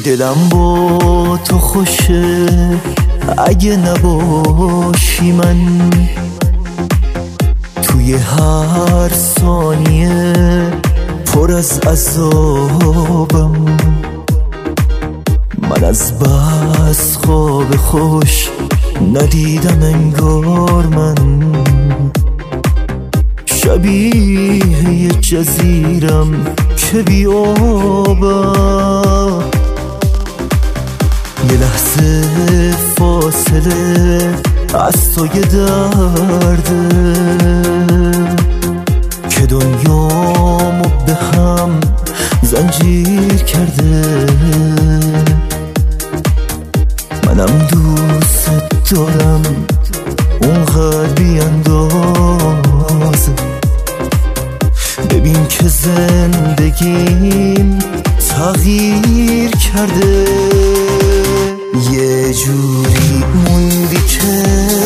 دلم با تو خوشه اگه نباشی من، توی هر ثانیه پر از عذابم. من از بس خواب خوش ندیدم انگار من، شبیه یه جزیرم که بی آبم. یه لحظه فاصله از تو یه درده که دنیامو به هم زنجیر کرده. منم دوست دارم اونقدر بی اندازه، ببین که زندگیم تغییر کرده. یه جوری موندی که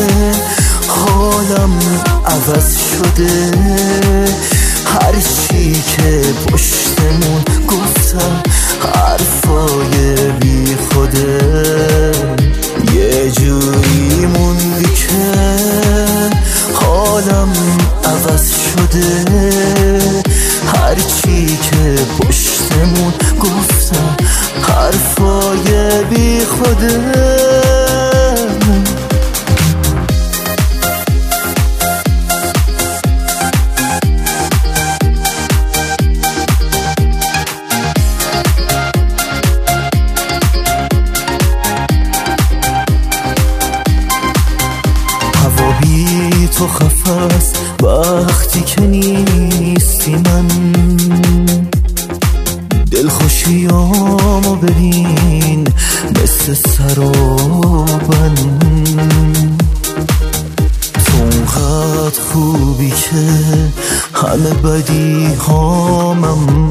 حالم عوض شده، هر چی که پشتمون گفتم حرفای بی خوده. یه جوری موندی که حالم عوض شده، هر چی که پشتمون گفتم حرفای بی خوده. هوا بی تو خفاست وقتی که نیستی، من دلخوشیامو ببین مثل سرابن. تو اونقدر خوبی که همه بدی هامم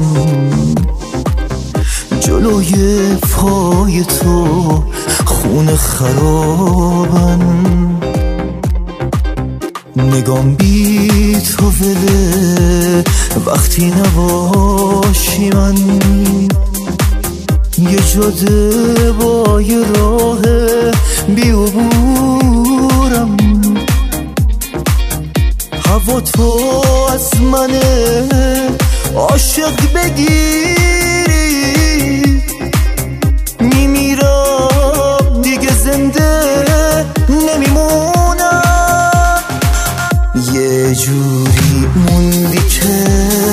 جلوی پای تو خون خرابن. نگام بی تو وله وقتی نباشی، من یه جاده با یه راه بی عبورم. هوا تو از منه عاشق بگیری، میمیرم دیگه زنده نمیمونم. یه جوری موندی که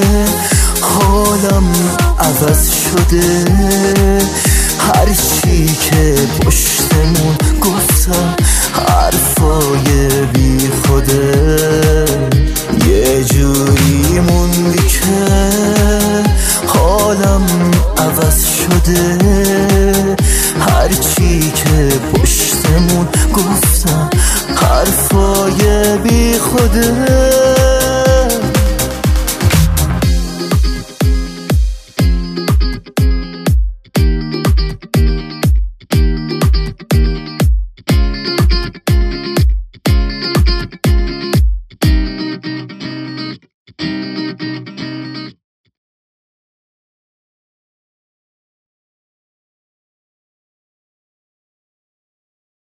حالم عوض شده، هر چی که پشتمون گفتم حرفای بی خوده. یه جوری موندی که حالم عوض شده، هر چی که پشتمون گفتم حرفای بی خوده.